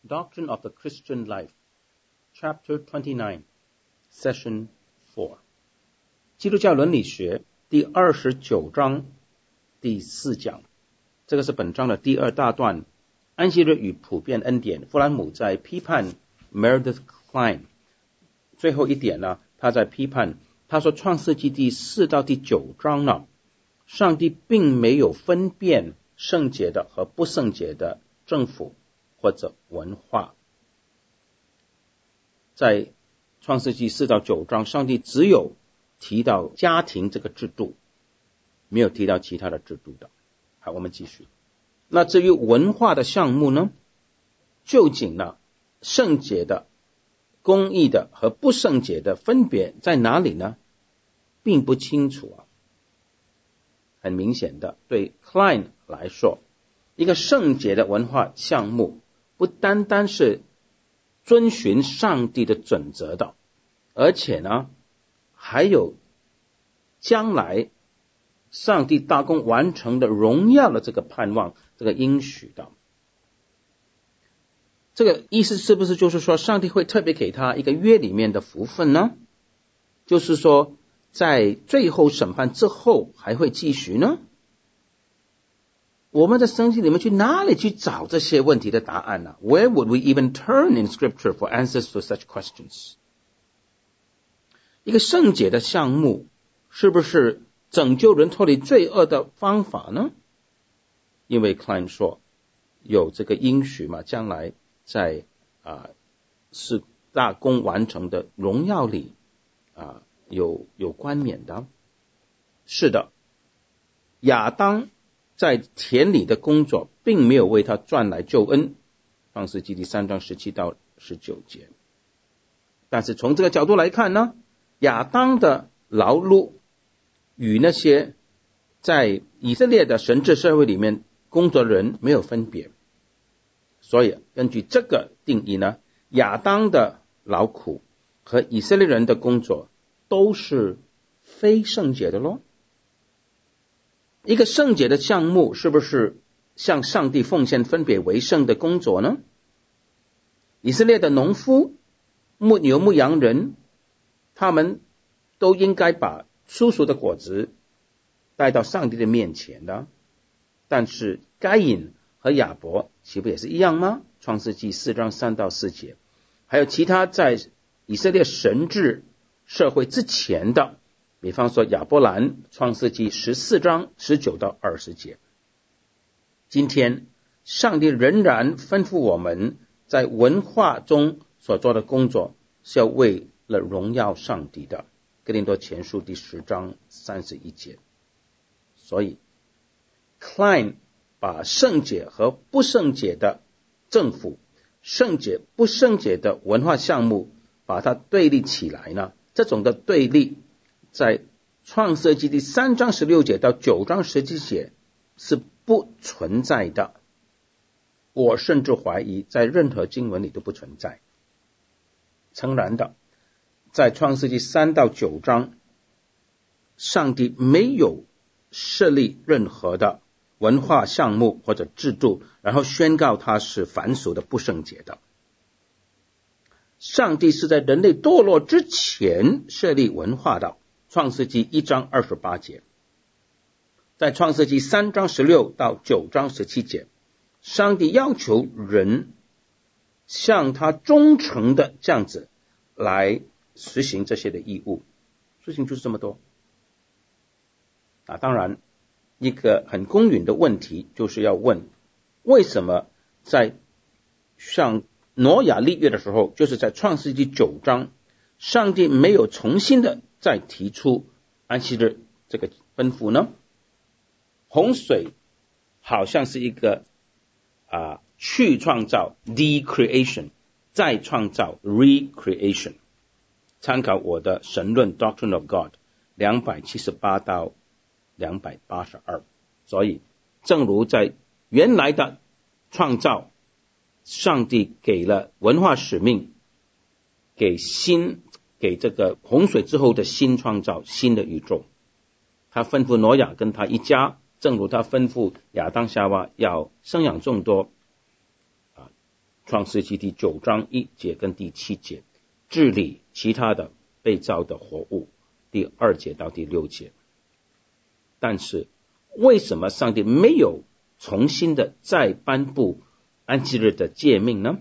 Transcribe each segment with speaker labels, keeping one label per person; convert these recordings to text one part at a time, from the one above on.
Speaker 1: Doctrine of the Christian Life, Chapter 29, Session 4. 基督教伦理学第29章第4讲，这个是本章的第2大段。安息日与普遍恩典，弗兰姆在批判 Meredith Kline。最后一点呢，他在批判，他说创世纪第4到第9章呢，上帝并没有分辨圣洁的和不圣洁的政府或者文化。在创世纪4到9章，上帝只有提到家庭这个制度，没有提到其他的制度的。好，我们继续。那至于文化的项目呢，究竟呢，圣洁的、公义的和不圣洁的分别在哪里呢？并不清楚啊。很明显的，对 Kline 来说，一个圣洁的文化项目不单单是遵循上帝的准则的，而且呢，还有将来上帝大功完成的荣耀的这个盼望，这个应许的。这个意思是不是就是说上帝会特别给他一个约里面的福分呢？就是说在最后审判之后还会继续呢？我们在圣经里面去哪里去找这些问题的答案呢？ Where would we even turn in scripture for answers to such questions? 一个圣洁的项目是不是拯救人脱离罪恶的方法呢？因为 Kline 说有这个应许嘛，将来在是大功完成的荣耀里有冠冕的。是的，亚当在田里的工作并没有为他赚来救恩，创世纪第3章17到19节。但是从这个角度来看呢，亚当的劳碌与那些在以色列的神治社会里面工作的人没有分别。所以根据这个定义呢，亚当的劳苦和以色列人的工作都是非圣洁的咯。一个圣洁的项目是不是向上帝奉献分别为圣的工作呢？以色列的农夫、牧牛牧羊人，他们都应该把初熟的果子带到上帝的面前的。但是该隐和亚伯岂不也是一样吗？创世纪4章3到4节。还有其他在以色列神治社会之前的，比方说亚伯兰，创世纪14章19到20节。今天上帝仍然吩咐我们在文化中所做的工作是要为了荣耀上帝的，哥林多前书第10章31节。所以 Kline 把圣洁和不圣洁的政府、圣洁不圣洁的文化项目把它对立起来呢，这种的对立在创世纪第3章16节到9章17节是不存在的。我甚至怀疑在任何经文里都不存在。诚然的，在创世纪3到9章，上帝没有设立任何的文化项目或者制度，然后宣告它是凡俗的、不圣洁的。上帝是在人类堕落之前设立文化的，创世纪1章28节。在创世纪3章16到9章17节，上帝要求人像他忠诚的这样子来实行这些的义务。事情就是这么多。当然一个很公允的问题就是要问，为什么在像挪亚立约的时候，就是在创世纪9章，上帝没有重新的再提出安息日这个吩咐呢？洪水好像是一个去创造 decreation， 再创造 recreation。 参考我的神论 Doctrine of God 278到282。所以正如在原来的创造，上帝给了文化使命，给这个洪水之后的新创造，新的宇宙。他吩咐挪亚跟他一家，正如他吩咐亚当夏娃要生养众多， 创世纪第9章1节跟第7节，治理其他的被造的活物，第2节到第6节。但是为什么上帝没有重新的再颁布安息日的诫命呢？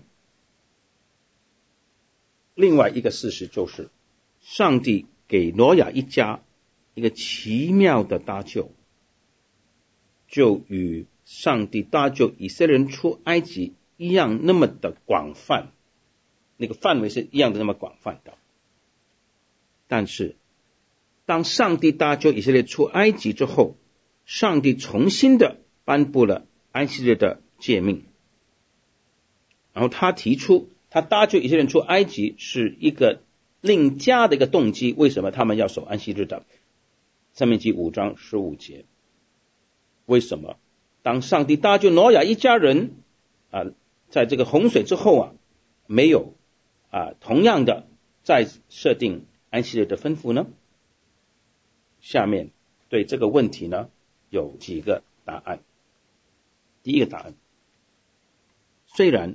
Speaker 1: 另外一个事实就是，上帝给挪亚一家一个奇妙的搭救，就与上帝搭救以色列人出埃及一样那么的广泛，那个范围是一样的那么广泛的。但是当上帝搭救以色列出埃及之后，上帝重新的颁布了安息日的诫命，然后他提出他搭救以色列人出埃及是一个另加的一个动机，为什么他们要守安息日的？申命记5章15节，为什么当上帝搭救挪亚一家人在这个洪水之后没有同样的再设定安息日的吩咐呢？下面对这个问题呢有几个答案。第一个答案，虽然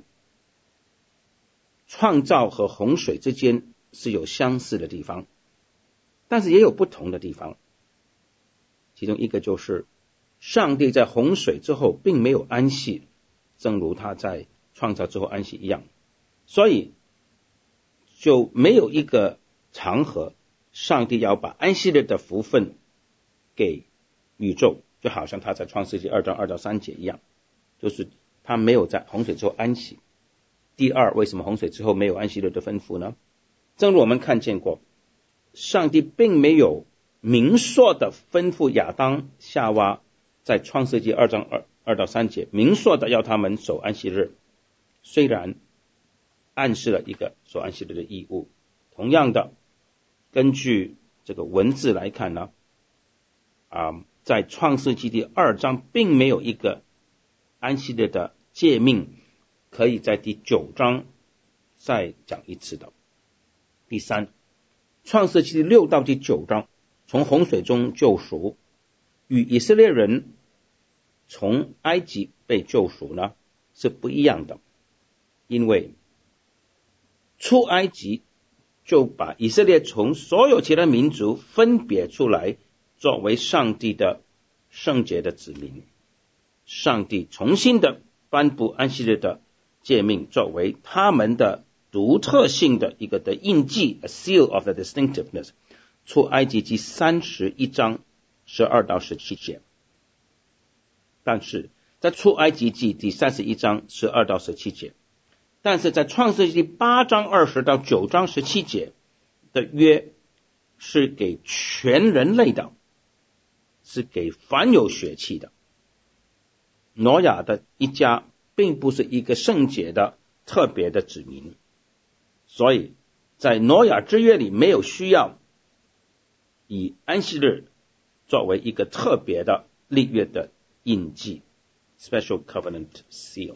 Speaker 1: 创造和洪水之间是有相似的地方，但是也有不同的地方。其中一个就是上帝在洪水之后并没有安息，正如他在创造之后安息一样，所以就没有一个场合上帝要把安息日的福分给宇宙，就好像他在创世纪2章2到3节一样，就是他没有在洪水之后安息。第二，为什么洪水之后没有安息日的吩咐呢？正如我们看见过，上帝并没有明说的吩咐亚当夏娃，在创世纪2章2到3节明说的要他们守安息日，虽然暗示了一个守安息日的义务，同样的根据这个文字来看呢，在创世纪第2章并没有一个安息日的诫命可以在第9章再讲一次的。第三，创世纪第6到第9章从洪水中救赎，与以色列人从埃及被救赎呢是不一样的，因为出埃及就把以色列从所有其他民族分别出来，作为上帝的圣洁的子民。上帝重新的颁布安息日的诫命，作为他们的独特性的一个的印记 ，a seal of the distinctiveness。出埃及记31章12到17节。但是在出埃及记第31章12到17节，但是在创世纪8章20到9章17节的约是给全人类的，是给凡有血气的。挪亚的一家并不是一个圣洁的特别的子民，所以在挪亚之约里没有需要以安息日作为一个特别的立约的印记 special covenant seal。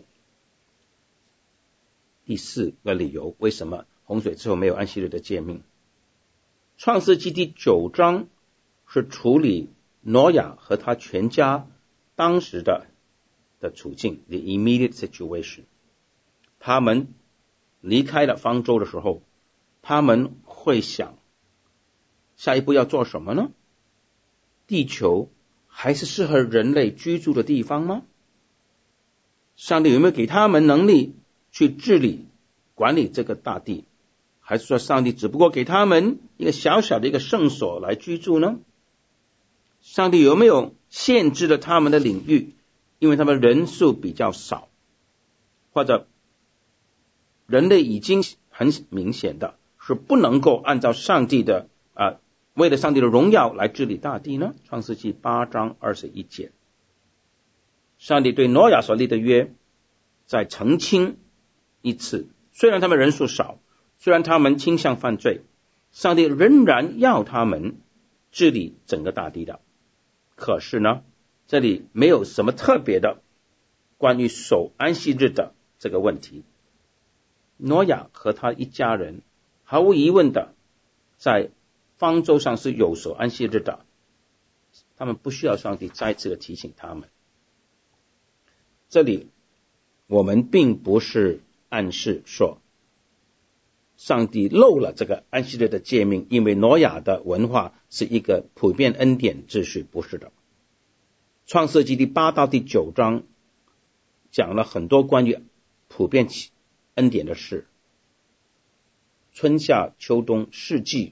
Speaker 1: 第四个理由，为什么洪水之后没有安息日的诫命？创世纪第9章是处理挪亚和他全家当时的处境 the immediate situation。 他们离开了方舟的时候，他们会想下一步要做什么呢？地球还是适合人类居住的地方吗？上帝有没有给他们能力去治理管理这个大地，还是说上帝只不过给他们一个小小的一个圣所来居住呢？上帝有没有限制了他们的领域，因为他们人数比较少，或者人类已经很明显的是不能够按照上帝的为了上帝的荣耀来治理大地呢？创世纪8章21节，上帝对挪亚所立的约再澄清一次，虽然他们人数少，虽然他们倾向犯罪，上帝仍然要他们治理整个大地的。可是呢，这里没有什么特别的关于守安息日的这个问题。挪亚和他一家人毫无疑问的在方舟上是有守安息日的，他们不需要上帝再次的提醒他们。这里我们并不是暗示说上帝漏了这个安息日的诫命，因为挪亚的文化是一个普遍恩典秩序，不是的。创世纪第8到第9章讲了很多关于普遍恩典的事，春夏秋冬四季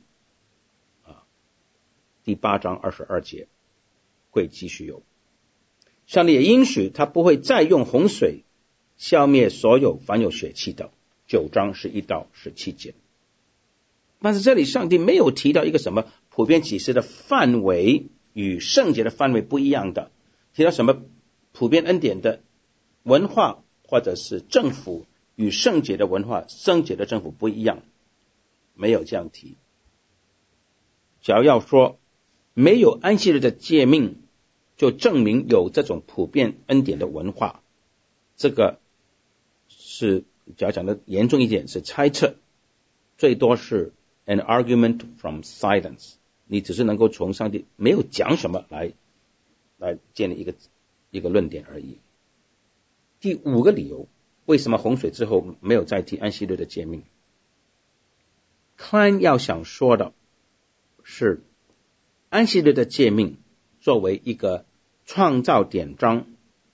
Speaker 1: 第8章22节会继续有。上帝也应许他不会再用洪水消灭所有凡有血气的，9章11到17节。但是这里上帝没有提到一个什么普遍启示的范围与圣洁的范围不一样的，提到什么普遍恩典的文化或者是政府与圣洁的文化、圣洁的政府不一样，没有这样提。只要说没有安息日的诫命，就证明有这种普遍恩典的文化，这个是只要讲的严重一点是猜测，最多是 an argument from silence， 你只是能够从上帝没有讲什么来建立一个论点而已。第5个理由，为什么洪水之后没有再提安息日的诫命。Klein 要想说的是，安息日的诫命作为一个创造典章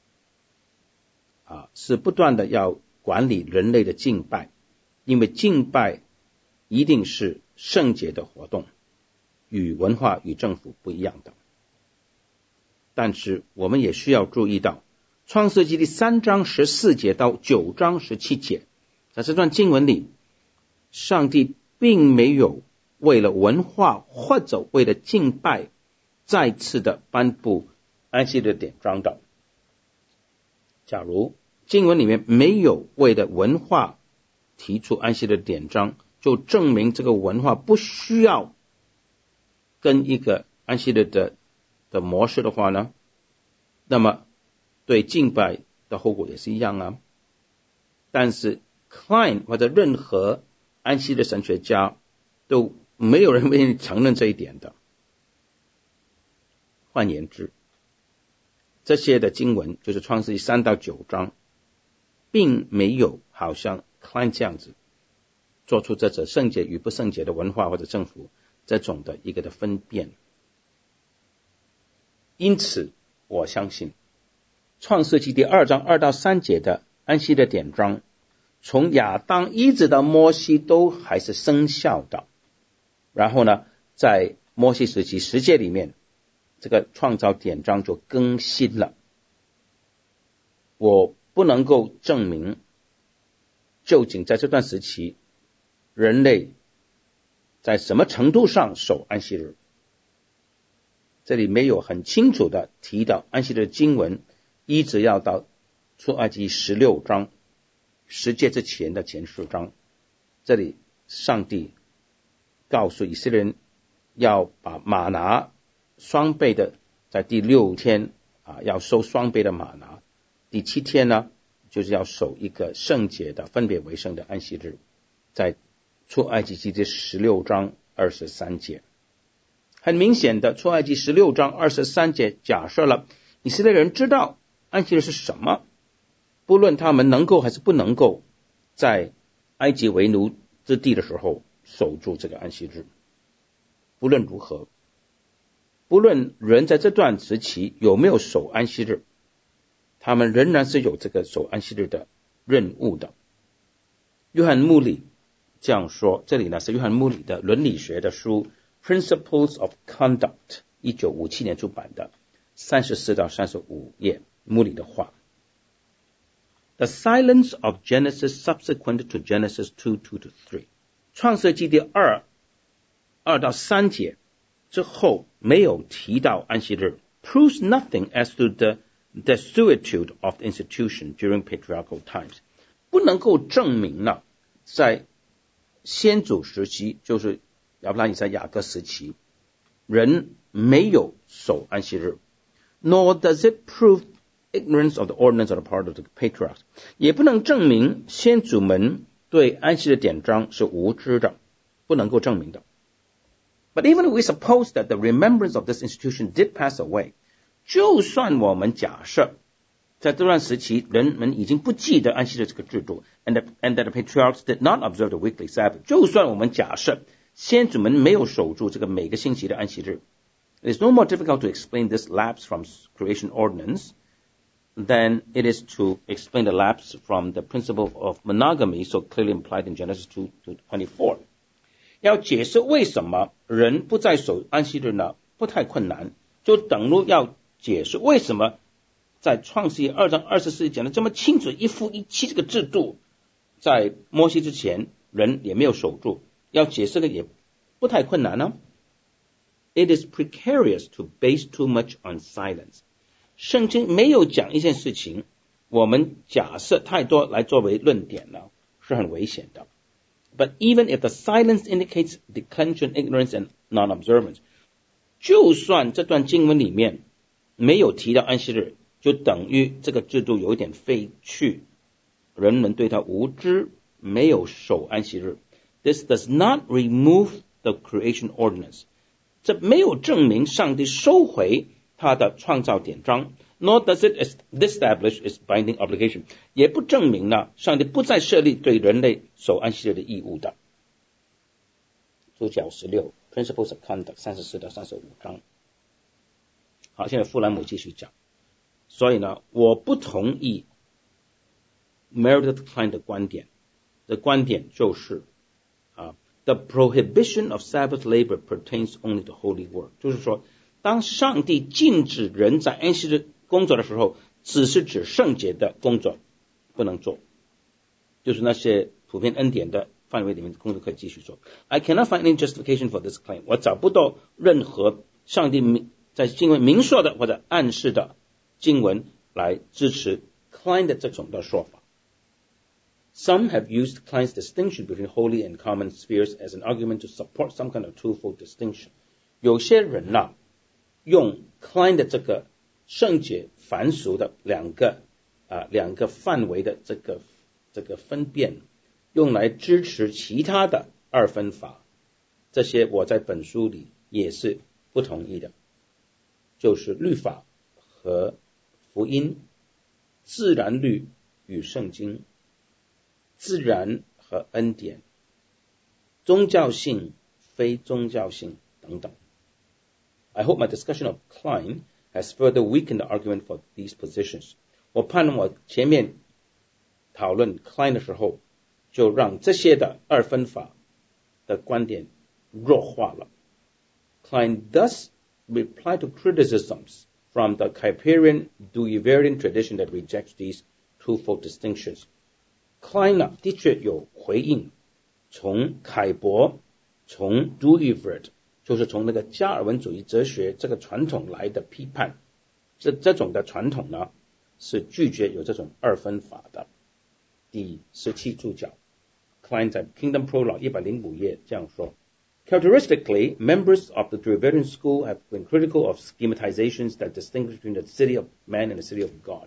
Speaker 1: 是不断的要管理人类的敬拜，因为敬拜一定是圣洁的活动，与文化与政府不一样的。但是我们也需要注意到，创世纪第3章14节到9章17节，在这段经文里，上帝并没有为了文化或者为了敬拜再次的颁布安息日典章的。假如经文里面没有为了文化提出安息日典章，就证明这个文化不需要跟一个安息日的模式的话呢，那么对敬拜的后果也是一样啊。但是 Klein 或者任何安息日神学家都没有人愿意承认这一点的。换言之，这些的经文就是创世记3到9章并没有好像 Klein 这样子做出这种圣洁与不圣洁的文化或者政府这种的一个的分辨。因此我相信创世纪第2章2到3节的安息日典章，从亚当一直到摩西都还是生效的。然后呢，在摩西时期10诫里面，这个创造典章就更新了。我不能够证明究竟在这段时期人类在什么程度上守安息日，这里没有很清楚的提到安息日的经文，一直要到出埃及16章10诫之前的前4章，这里上帝告诉以色列人要把玛拿双倍的，在第6天要收双倍的玛拿，第7天呢就是要守一个圣洁的分别为圣的安息日，在出埃及记第16章23节。很明显的，出埃及16章23节假设了以色列人知道安息日是什么，不论他们能够还是不能够在埃及为奴之地的时候守住这个安息日。不论如何，不论人在这段时期有没有守安息日，他们仍然是有这个守安息日的任务的。约翰穆里这样说，这里呢是约翰穆里的伦理学的书 Principles of Conduct 1957年出版的34到35页，穆里的话。The silence of Genesis subsequent to Genesis 2:2-3， 创世纪第2到3节之后没有提到安息日 proves nothing as to the desuetude of the institution during patriarchal times， 不能够证明了在先祖时期，就是亚伯拉罕以撒雅各时期，人没有守安息日 ，nor does it prove ignorance of the ordinance on the part of the patriarchs， 也不能证明先祖们对安息的典章是无知的，不能够证明的。But even if we suppose that the remembrance of this institution did pass away， 就算我们假设在这段时期，人们已经不记得安息日这个制度 and that the patriarchs did not observe the weekly Sabbath. 就算我们假设先祖们没有守住这个每个星期的安息日， it is no more difficult to explain this lapse from creation ordinance than it is to explain the lapse from the principle of monogamy so clearly implied in Genesis 2:24. 要解释为什么人不再守安息日呢，不太困难，就等于要解释为什么在创世记2章24节讲的这么清楚，一夫一妻这个制度在摩西之前人也没有守住，要解释的也不太困难呢。It is precarious to base too much on silence. 圣经没有讲一件事情，我们假设太多来作为论点呢，是很危险的。But even if the silence indicates declension, ignorance, and non-observance, 就算这段经文里面没有提到安息日，就等于这个制度有一点废去，人们对他无知，没有守安息日。This does not remove the creation ordinance. 这没有证明上帝收回他的创造典章 ，nor does it establish its binding obligation. 也不证明呢，上帝不再设立对人类守安息日的义务的。主角16 Principles of Conduct 34到35章。好，现在富兰姆继续讲。所以呢，我不同意 Meredith Kline 的观点。的观点就是the prohibition of Sabbath labor pertains only to holy work. 就是说，当上帝禁止人在安息日工作的时候，只是指圣洁的工作不能做，就是那些普遍恩典的范围里面的工作可以继续做。I cannot find any justification for this claim. 我找不到任何上帝在经文明说的或者暗示的经文来支持 Kline 的这种的说法。Some have used Kline's distinction between holy and common spheres as an argument to support some kind of twofold distinction. 有些人用 Kline 的这个圣洁凡俗的两个范围的这个分辨，用来支持其他的二分法。这些我在本书里也是不同意的，就是律法和福音，自然律与圣经，自然和恩典，宗教性、非宗教性等等。I hope my discussion of Kline has further weakened the argument for these positions. 我盼我前面讨论 Kline 的时候，就让这些的二分法的观点弱化了。Kline thus replied to criticisms from the Kuyperian Duiverian tradition that rejects these twofold distinctions. Kline 的确有回应，从凯伯，从 Duivert， 就是从那个加尔文主义哲学这个传统来的批判，这种的传统呢，是拒绝有这种二分法的。第17注脚 Kline 在 Kingdom Prologue 105页这样说。Characteristically, members of the Duiverian school have been critical of schematizations that distinguish between the city of man and the city of God.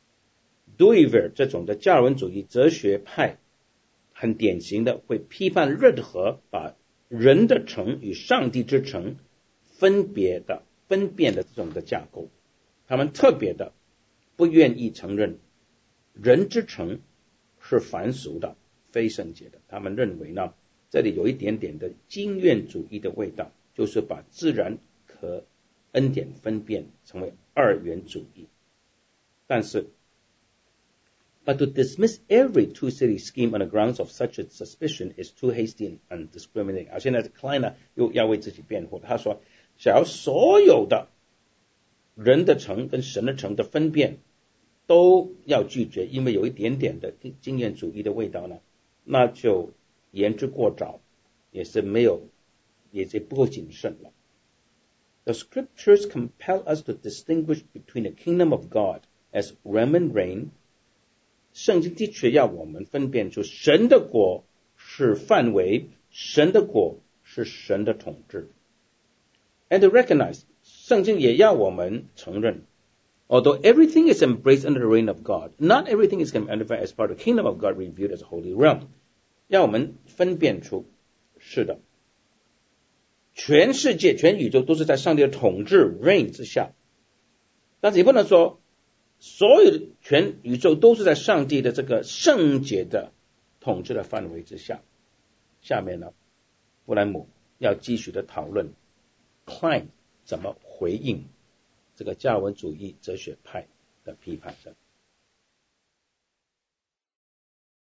Speaker 1: Duiver 这种的加尔文主义哲学派很典型的会批判任何把人的城与上帝之城分辨的这种的架构。他们特别的不愿意承认人之城是凡俗的、非圣洁的。他们认为呢，这里有一点点的经验主义的味道，就是把自然和恩典分辨成为二元主义。但是But to dismiss every two-city scheme on the grounds of such a suspicion is too hasty and undiscriminating. 现在 Kline 又要为自己辩护，他说，假如所有的人的城跟神的城的分辨都要拒绝，因为有一点点的经验主义的味道呢，那就言之过早，也不够谨慎了。The scriptures compel us to distinguish between the kingdom of God as realm and reign. 圣经的确要我们分辨出神的国是范围，神的国是神的统治。And to recognize, 圣经也要我们承认 although everything is embraced under the reign of God, not everything is identified as part of the kingdom of God revealed as a holy realm. 要我们分辨出，是的，全世界全宇宙都是在上帝的统治 reign 之下，但是也不能说所有的全宇宙都是在上帝的这个圣洁的统治的范围之下。下面呢，布兰姆要继续的讨论 Klein 怎么回应这个加尔文主义哲学派的批判的。